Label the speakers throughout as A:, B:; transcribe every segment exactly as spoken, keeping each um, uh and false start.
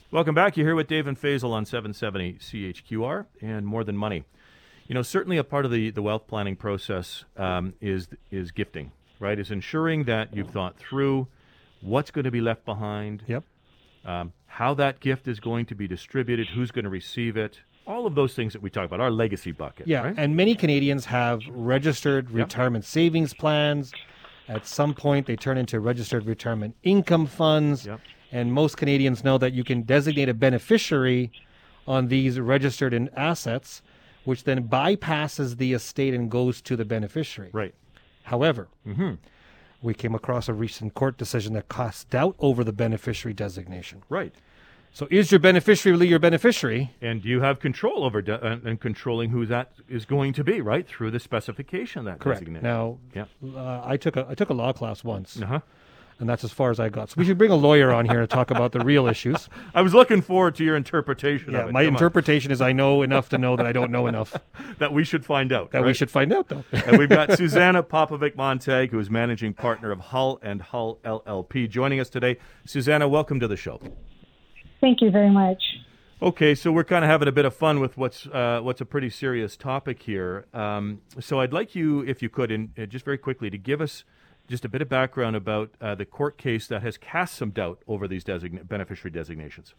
A: Welcome back. You're here with Dave and Faisal on seven seventy C H Q R and More Than Money. You know, certainly a part of the, the wealth planning process um, is is gifting, right? Is ensuring that you've thought through what's going to be left behind,
B: Yep.
A: um, how that gift is going to be distributed, who's going to receive it, all of those things that we talk about, our legacy bucket.
B: Yeah,
A: right?
B: and many Canadians have registered
A: Yep.
B: retirement savings plans. At some point, they turn into registered retirement income funds.
A: Yep.
B: And most Canadians know that you can designate a beneficiary on these registered in assets, which then bypasses the estate and goes to the beneficiary.
A: Right.
B: However,
A: Mm-hmm.
B: we came across a recent court decision that cast doubt over the beneficiary designation.
A: Right.
B: So is your beneficiary really your beneficiary?
A: And you have control over de- uh, and controlling who that is going to be, right, through the specification of that
B: Correct.
A: designation.
B: Now,
A: Yeah.
B: uh, I took a I took a law class once,
A: Uh-huh.
B: and that's as far as I got. So we should bring a lawyer on here to talk about the real issues.
A: I was looking forward to your interpretation
B: Yeah,
A: of it.
B: my
A: Come on.
B: interpretation is I know enough to know that I don't know enough.
A: That we should find out.
B: That we
A: right?
B: should find out, though.
A: And we've got Susanna Popovic-Montag, who is managing partner of Hull and Hull L L P, joining us today. Susanna, welcome to the show.
C: Thank you very much.
A: Okay, so we're kind of having a bit of fun with what's uh, what's a pretty serious topic here. Um, so I'd like you, if you could, in, uh, just very quickly, to give us just a bit of background about uh, the court case that has cast some doubt over these design- beneficiary designations.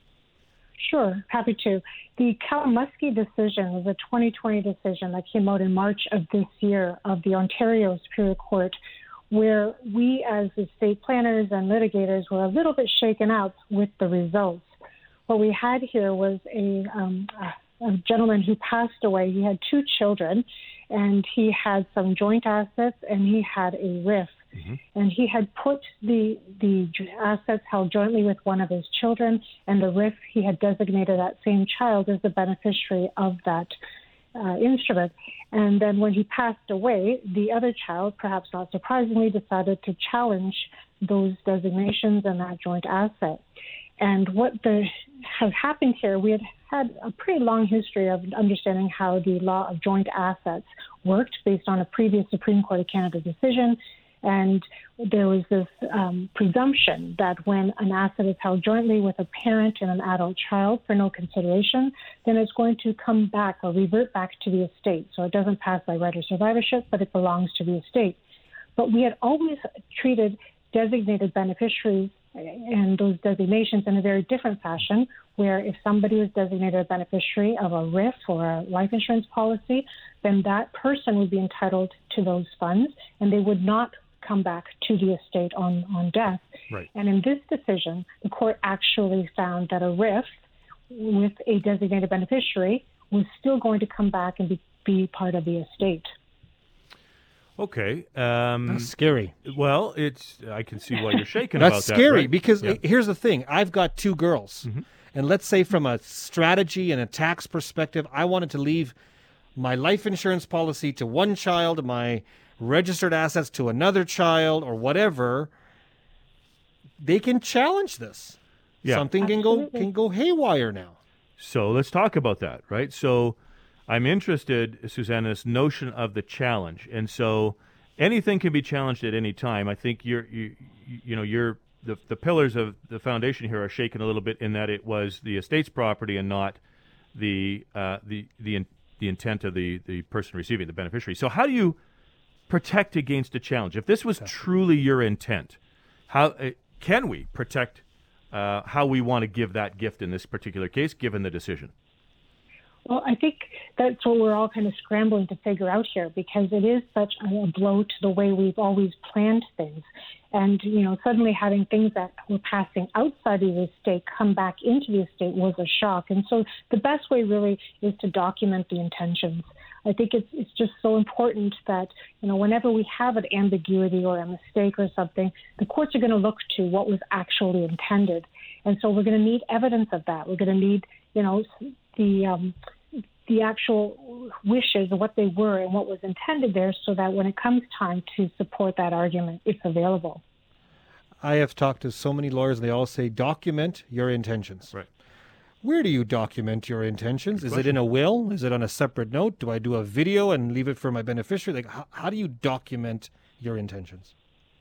C: Sure, happy to. The Kalamusky decision was a twenty twenty decision that came out in March of this year of the Ontario Superior Court, where we as estate planners and litigators were a little bit shaken up with the results. What we had here was a, um, a gentleman who passed away. He had two children, and he had some joint assets, and he had a R I F. Mm-hmm. And he had put the the assets held jointly with one of his children, and the R I F, he had designated that same child as the beneficiary of that uh, instrument. And then when he passed away, the other child, perhaps not surprisingly, decided to challenge those designations and that joint asset. And what the, has happened here, we had had a pretty long history of understanding how the law of joint assets worked based on a previous Supreme Court of Canada decision. And there was this um, presumption that when an asset is held jointly with a parent and an adult child for no consideration, then it's going to come back or revert back to the estate. So it doesn't pass by right or survivorship, but it belongs to the estate. But we had always treated designated beneficiaries and those designations in a very different fashion, where if somebody was designated a beneficiary of a R I F or a life insurance policy, then that person would be entitled to those funds, and they would not come back to the estate on, on death.
A: Right.
C: And in this decision, the court actually found that a R I F with a designated beneficiary was still going to come back and be, be part of the estate.
A: Okay. Um,
B: That's scary.
A: Well, it's I can see why you're shaking
B: That's
A: about that.
B: scary
A: right?
B: because
A: Yeah.
B: here's the thing. I've got two girls.
A: Mm-hmm.
B: And let's say from a strategy and a tax perspective, I wanted to leave my life insurance policy to one child, my registered assets to another child, or whatever. They can challenge this.
A: Yeah.
B: Something can go
C: Absolutely.
B: can go haywire now.
A: So let's talk about that, right? So I'm interested, Susanna, in this notion of the challenge, and so anything can be challenged at any time. I think you're, you, you know, you're the the pillars of the foundation here are shaken a little bit in that it was the estate's property and not the uh, the the in, the intent of the the person receiving, the beneficiary. So how do you protect against a challenge? If this was truly your intent, how uh, can we protect uh, how we want to give that gift in this particular case, given the decision?
C: Well, I think that's what we're all kind of scrambling to figure out here, because it is such a blow to the way we've always planned things. And, you know, suddenly having things that were passing outside of the estate come back into the estate was a shock. And so the best way really is to document the intentions. I think it's it's just so important that, you know, whenever we have an ambiguity or a mistake or something, the courts are going to look to what was actually intended. And so we're going to need evidence of that. We're going to need, you know, the um, the actual wishes of what they were and what was intended there, so that when it comes time to support that argument, it's available.
B: I have talked to so many lawyers, and they all say document your intentions.
A: Right.
B: Where do you document your intentions?
A: Good
B: Is
A: question.
B: it in a will? Is it on a separate note? Do I do a video and leave it for my beneficiary? Like, how, how do you document your intentions?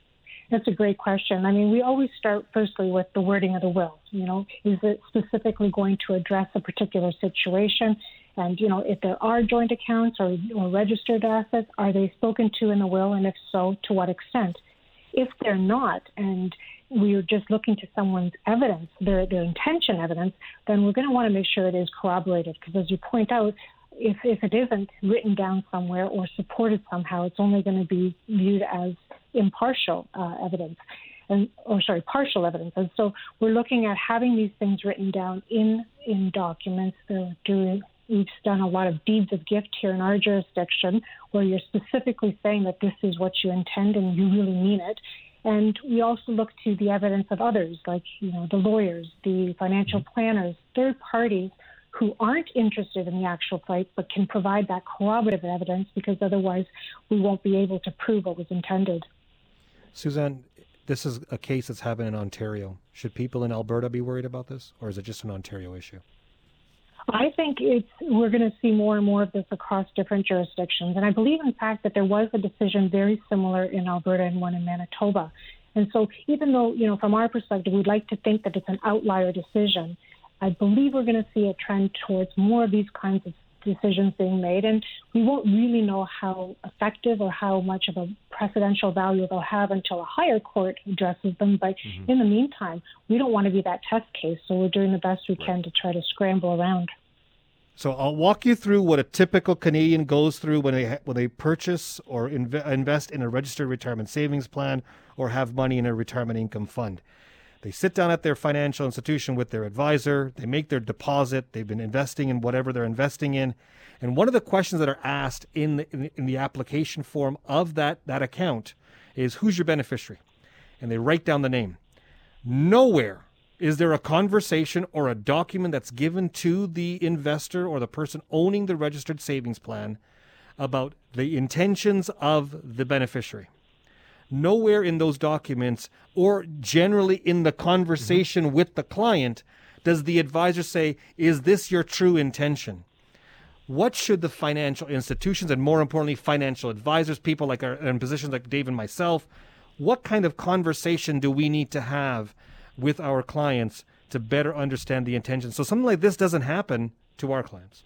C: That's a great question. I mean, we always start firstly with the wording of the will. You know, is it specifically going to address a particular situation? And, you know, if there are joint accounts or, or registered assets, are they spoken to in the will? And if so, to what extent? If they're not, and we're just looking to someone's evidence, their, their intention evidence, then we're going to want to make sure it is corroborated. Because as you point out, if, if it isn't written down somewhere or supported somehow, it's only going to be viewed as impartial uh, evidence, and or sorry, partial evidence. And so we're looking at having these things written down in in documents. Uh, doing, we've done a lot of deeds of gift here in our jurisdiction, where you're specifically saying that this is what you intend and you really mean it. And we also look to the evidence of others, like you know the lawyers, the financial planners, third parties who aren't interested in the actual fight but can provide that corroborative evidence, because otherwise we won't be able to prove what was intended.
B: Suzanne, this is a case that's happened in Ontario. Should people in Alberta be worried about this, or is it just an Ontario issue?
C: I think it's we're going to see more and more of this across different jurisdictions. And I believe, in fact, that there was a decision very similar in Alberta and one in Manitoba. And so even though, you know, from our perspective, we'd like to think that it's an outlier decision, I believe we're going to see a trend towards more of these kinds of decisions being made, and we won't really know how effective or how much of a precedential value they'll have until a higher court addresses them. But mm-hmm. in the meantime, we don't want to be that test case, so we're doing the best we can to try to scramble around.
B: So I'll walk you through what a typical Canadian goes through when they when they purchase or inv- invest in a registered retirement savings plan or have money in a retirement income fund. They sit down at their financial institution with their advisor. They make their deposit. They've been investing in whatever they're investing in. And one of the questions that are asked in the, in the, in the application form of that, that account is, who's your beneficiary? And they write down the name. Nowhere is there a conversation or a document that's given to the investor or the person owning the registered savings plan about the intentions of the beneficiary. Nowhere in those documents or generally in the conversation mm-hmm. with the client does the advisor say, is this your true intention? What should the financial institutions and, more importantly, financial advisors, people like our, in positions like Dave and myself, what kind of conversation do we need to have with our clients to better understand the intention so something like this doesn't happen to our clients?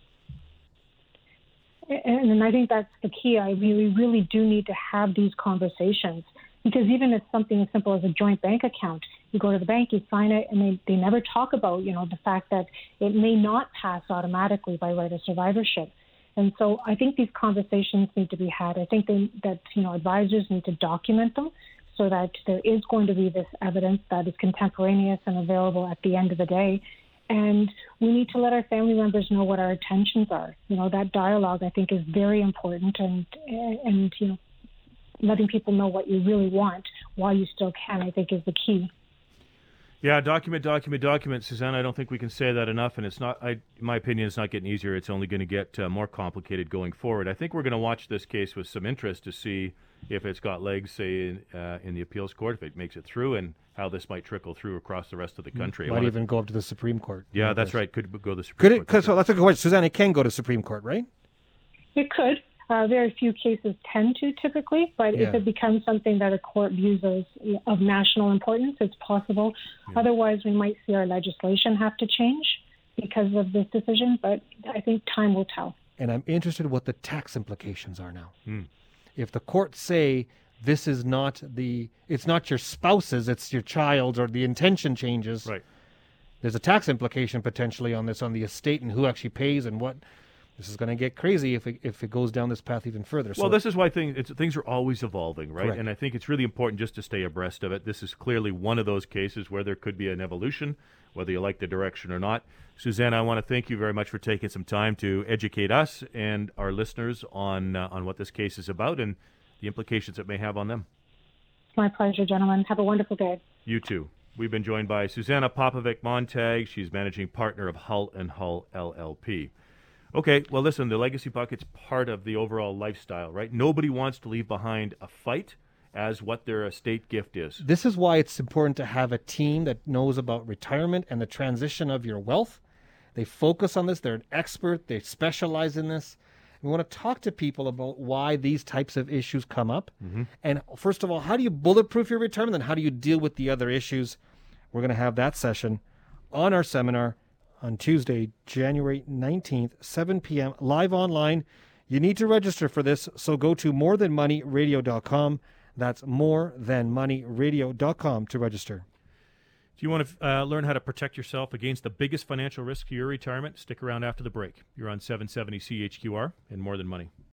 C: And, and I think that's the key. I mean, we really do need to have these conversations, because even if something as simple as a joint bank account, you go to the bank, you sign it, and they, they never talk about, you know, the fact that it may not pass automatically by right of survivorship. And so I think these conversations need to be had. I think they, that, you know, advisors need to document them so that there is going to be this evidence that is contemporaneous and available at the end of the day. And we need to let our family members know what our intentions are. You know, that dialogue, I think, is very important, and, and you know, letting people know what you really want while you still can, I think, is the key.
A: Yeah, document, document, document, Suzanne. I don't think we can say that enough, and it's not. I, in my opinion, it's not getting easier. It's only going to get uh, more complicated going forward. I think we're going to watch this case with some interest to see if it's got legs, say, in, uh, in the appeals court, if it makes it through, and how this might trickle through across the rest of the country.
B: Might even th- go up to the Supreme Court.
A: Yeah, that's right. Could go to the Supreme
B: could
A: Court.
B: Could it? So that's a good question, Suzanne. It can go to Supreme Court, right?
C: It could. Uh, very few cases tend to, typically, but yeah. if it becomes something that a court views as of national importance, it's possible. Yeah. Otherwise, we might see our legislation have to change because of this decision, but I think time will tell.
B: And I'm interested in what the tax implications are now.
A: Mm.
B: If the courts say this is not the, it's not your spouse's, it's your child's, or the intention changes,
A: right.
B: There's a tax implication potentially on this, on the estate and who actually pays and what. This is going to get crazy if it, if it goes down this path even further.
A: Well,
B: so,
A: this is why things it's, things are always evolving, right?
B: Correct.
A: And I think it's really important just to stay abreast of it. This is clearly one of those cases where there could be an evolution, whether you like the direction or not. Suzanne, I want to thank you very much for taking some time to educate us and our listeners on uh, on what this case is about and the implications it may have on them.
C: My pleasure, gentlemen. Have a wonderful day.
A: You too. We've been joined by Susanna Popovic-Montag. She's managing partner of Hull and Hull L L P. Okay, well, listen, the legacy bucket's part of the overall lifestyle, right? Nobody wants to leave behind a fight as what their estate gift is.
B: This is why it's important to have a team that knows about retirement and the transition of your wealth. They focus on this. They're an expert. They specialize in this. We want to talk to people about why these types of issues come up.
A: Mm-hmm.
B: And first of all, how do you bulletproof your retirement? Then how do you deal with the other issues? We're going to have that session on our seminar on Tuesday, January nineteenth, seven p.m., live online. You need to register for this, so go to more than money radio dot com. That's more than money radio dot com to register.
A: If you want to uh, learn how to protect yourself against the biggest financial risk to your retirement, stick around after the break. You're on seven seventy C H Q R and More Than Money.